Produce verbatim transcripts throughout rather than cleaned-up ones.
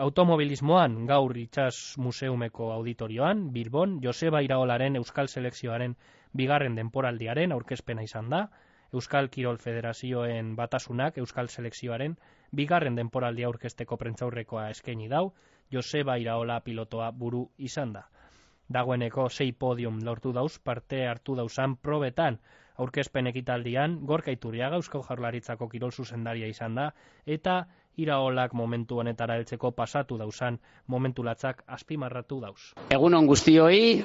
automobilismoan gaur Itsas Museumeko auditorioan, Bilbon, Joseba Iraolaren Euskal Selekzioaren bigarren denporaldiaren aurkezpena izan da, Euskal Kirol Federazioen Batasunak Euskal Selekzioaren bigarren denporaldia aurkezteko prentzaurrekoa eskaini dau, Joseba Iraola pilotoa buru izan da. Dagoeneko sei podium lortu dauz, parte hartu dauzan probetan, aurkezpen ekitaldian Gorka Iturriaga Eusko Jaurlaritzako kirol zuzendaria izan da, eta Iraolak momentu honetara heltzeko pasatu dauzan momentulatzak azpimarratu dauz. Egunon guztioi,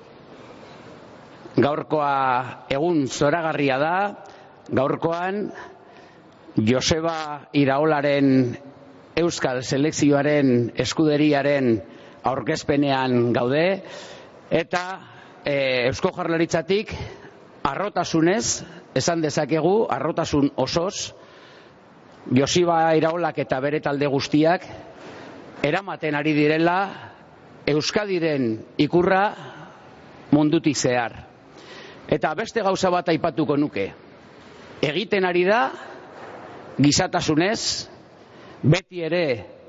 gaurkoa egun zoragarria da, gaurkoan Joseba Iraolaren Euskal Selekzioaren eskuderiaren aurkezpenean gaude, eta e, Eusko Jaurlaritzatik harrotasunez, esan dezakegu, harrotasun osoz, Joseba Iraolak eta bere talde guztiak eramaten ari direla Euskadiren ikurra mundutik zehar. Eta beste gauza bat aipatuko nuke. Egiten ari da, gizatasunez, beti ere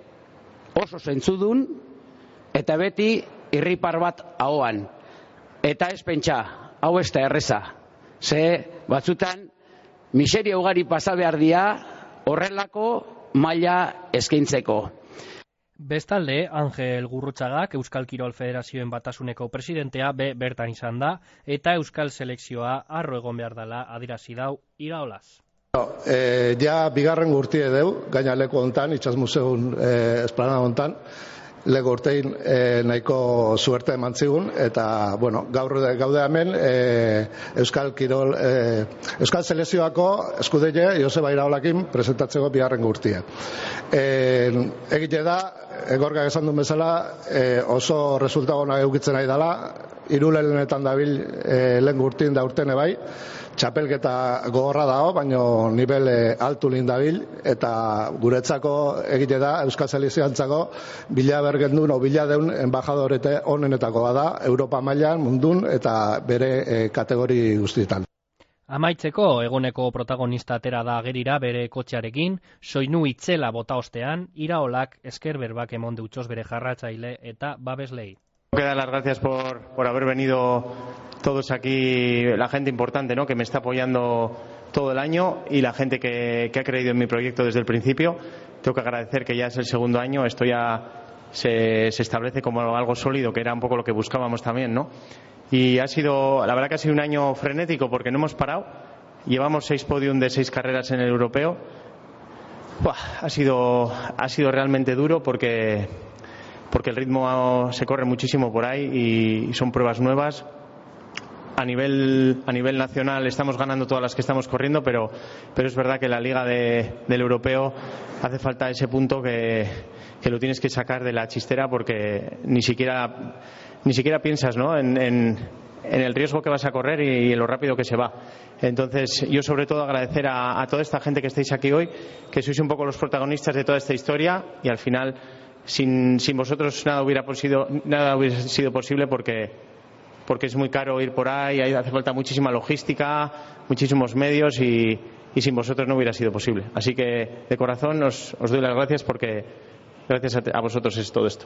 oso zentzudun, eta beti irripar bat ahoan. Eta ez pentsa, hau ez da erreza. Ze batzutan, miseria ugari pasa behar dia, horrelako maila eskaintzeko. Bestalde, Angel Gurrutzagak Euskal Kirol Federazioen Batasuneko presidentea be bertan izan da, eta Euskal Selekzioa harro egon behar dela adierazi dau Iraolaz. No, eh, ja bigarren gurtie deu, gaina leku hontan, Itsas Museun eh, esplanada hontan, lego urtein e, nahiko suerte eman zigun, eta bueno, gaur gaude hemen e, Euskal Kirol e, Euskal Selekzioako eskudeie Joseba Iraolakin presentatzeko bigarren gurtia. E, egite da, Gorkak esan duen bezala, e, oso resultago nahi eukitzen nahi dela, hirulelenetan dabil e, lehen gurtin da urtene bai, txapelketa gogorra dago, baina nivel altu lindabil, eta guretzako egite da, Euskal Selekzioantzako bila bergendun, o bila deun embajadorete onenetako bada, Europa mailan, mundun, eta bere e, kategori guztietan. Amaitzeko, eguneko protagonista atera da agerira bere kotxearekin, soinu itzela bota ostean, Iraolak esker berbak emon deutxos bere jarratzaile eta babeslei. Quiero dar las gracias por, por haber venido todos aquí, la gente importante, ¿no?, que me está apoyando todo el año, y la gente que, que ha creído en mi proyecto desde el principio. Tengo que agradecer que ya es el segundo año, esto ya se, se establece como algo sólido, que era un poco lo que buscábamos también, ¿no? Y ha sido, la verdad que ha sido un año frenético porque no hemos parado. Llevamos seis podium de seis carreras en el europeo. Buah, ha sido, ha sido realmente duro porque, porque el ritmo se corre muchísimo por ahí y son pruebas nuevas. A nivel, a nivel nacional estamos ganando todas las que estamos corriendo, pero, pero es verdad que la liga de, del europeo hace falta ese punto que, que lo tienes que sacar de la chistera, porque ni siquiera, ni siquiera piensas, ¿no?, en, en, en el riesgo que vas a correr y, y en lo rápido que se va. Entonces, yo sobre todo agradecer a, a toda esta gente que estáis aquí hoy, que sois un poco los protagonistas de toda esta historia, y al final, sin, sin vosotros nada hubiera, posido, nada hubiera sido posible, porque porque es muy caro ir por ahí, hace falta muchísima logística, muchísimos medios, y, y sin vosotros no hubiera sido posible. Así que de corazón os, os doy las gracias, porque gracias a, a vosotros es todo esto.